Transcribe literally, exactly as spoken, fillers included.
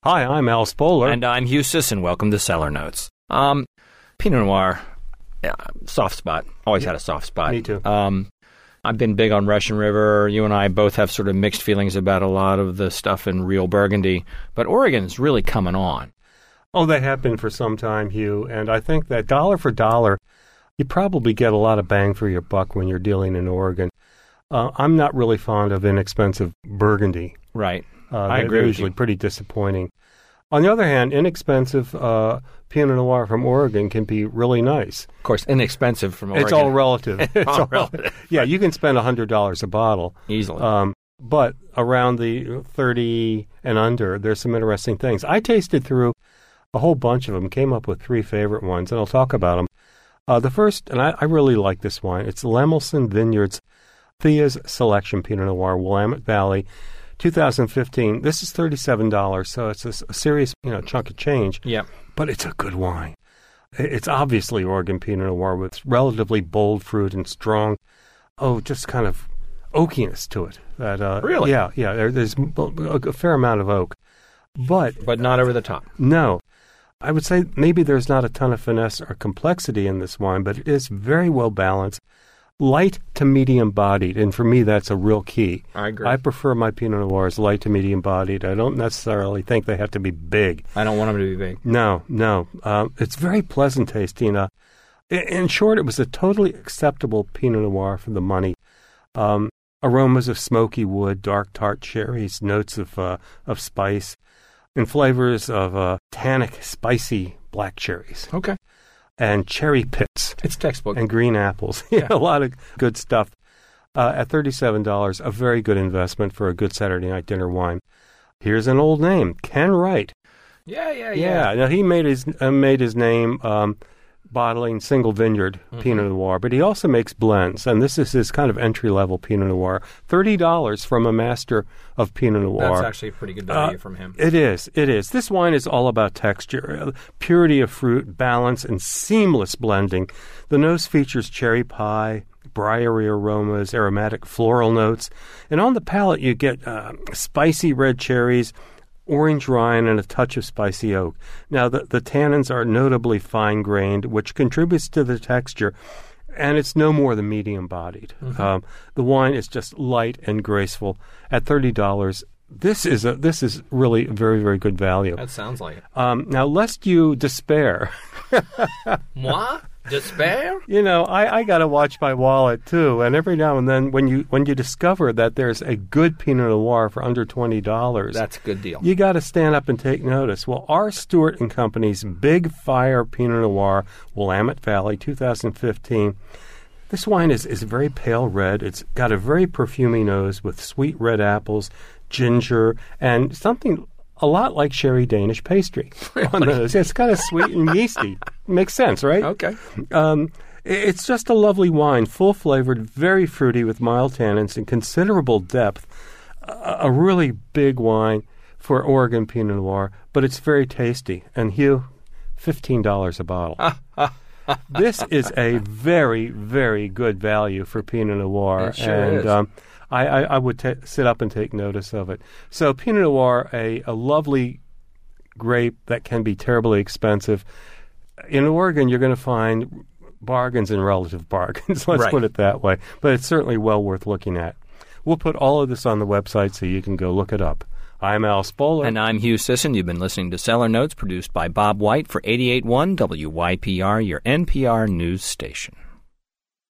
Hi, I'm Al Spoler. And I'm Hugh Sisson. Welcome to Cellar Notes. Um, Pinot Noir, yeah, soft spot. Always had a soft spot. Me too. Um, I've been big on Russian River. You and I both have sort of mixed feelings about a lot of the stuff in real Burgundy. But Oregon's really coming on. Oh, they have been for some time, Hugh. And I think that dollar for dollar, you probably get a lot of bang for your buck when you're dealing in Oregon. Uh, I'm not really fond of inexpensive Burgundy. Right. Uh, I agree They're with usually you. pretty disappointing. On the other hand, inexpensive uh, Pinot Noir from Oregon can be really nice. Of course, inexpensive from Oregon. It's all relative. It's all all relative. Yeah, you can spend one hundred dollars a bottle. Easily. Um, but around the thirty and under, there's some interesting things. I tasted through a whole bunch of them, came up with three favorite ones, and I'll talk about them. Uh, the first, and I, I really like this wine, it's Lemelson Vineyards Thea's Selection Pinot Noir, Willamette Valley, two thousand fifteen. This is thirty-seven dollars, so it's a, a serious, you know, chunk of change. Yeah. But it's a good wine. It's obviously Oregon Pinot Noir with relatively bold fruit and strong, oh, just kind of oakiness to it. That uh, Really? Yeah, yeah. There, there's a fair amount of oak. But But not over the top. no. I would say maybe there's not a ton of finesse or complexity in this wine, but it is very well balanced. Light to medium bodied, and for me that's a real key. I agree. I prefer my Pinot Noirs light to medium bodied. I don't necessarily think they have to be big. I don't want them to be big. No, no. Um, it's very pleasant tasting. Uh, in, in short, it was a totally acceptable Pinot Noir for the money. Um, aromas of smoky wood, dark tart cherries, notes of uh, of spice, and flavors of uh, tannic, spicy black cherries. Okay. And cherry pits. It's textbook. And green apples. Yeah, a lot of good stuff. Uh, at thirty-seven dollars, a very good investment for a good Saturday night dinner wine. Here's an old name, Ken Wright. Yeah, yeah, Yeah, now he made his uh, made his name um, bottling single vineyard Mm-hmm. Pinot Noir, but he also makes blends, and this is his kind of entry-level Pinot Noir. thirty dollars from a master of Pinot Noir. That's actually a pretty good value Uh, from him. It is, it is. This wine is all about texture, uh, purity of fruit, balance, and seamless blending. The nose features cherry pie, briery aromas, aromatic floral notes, and on the palate you get uh, spicy red cherries, orange rind, and a touch of spicy oak. Now, the, the tannins are notably fine-grained, which contributes to the texture, and it's no more than medium-bodied. Mm-hmm. Um, the wine is just light and graceful. At thirty dollars, this is a this is really very, very good value. That sounds like it. Um, now, lest you despair, Moi? Despair? you know, I, I got to watch my wallet too. And every now and then, when you when you discover that there's a good Pinot Noir for under twenty dollars, That's a good deal. you got to stand up and take notice. Well, R. Stewart and Company's Big Fire Pinot Noir, Willamette Valley, two thousand fifteen. This wine is, is very pale red. It's got a very perfumey nose with sweet red apples, ginger, and something a lot like sherry Danish pastry on the nose. It's kind of sweet and yeasty. Makes sense, right? Okay. Um, i- it's just a lovely wine, full-flavored, very fruity with mild tannins and considerable depth. A, a really big wine for Oregon Pinot Noir, but it's very tasty. And Hugh, fifteen dollars a bottle. This is a very, very good value for Pinot Noir. It sure and is. Um, I, I, I would ta sit up and take notice of it. So Pinot Noir, a, a lovely grape that can be terribly expensive. In Oregon, you're going to find bargains and relative bargains. Let's Right. put it that way. But it's certainly well worth looking at. We'll put all of this on the website so you can go look it up. I'm Al Spoler. And I'm Hugh Sisson. You've been listening to Cellar Notes, produced by Bob White for eighty-eight point one W Y P R, your N P R news station.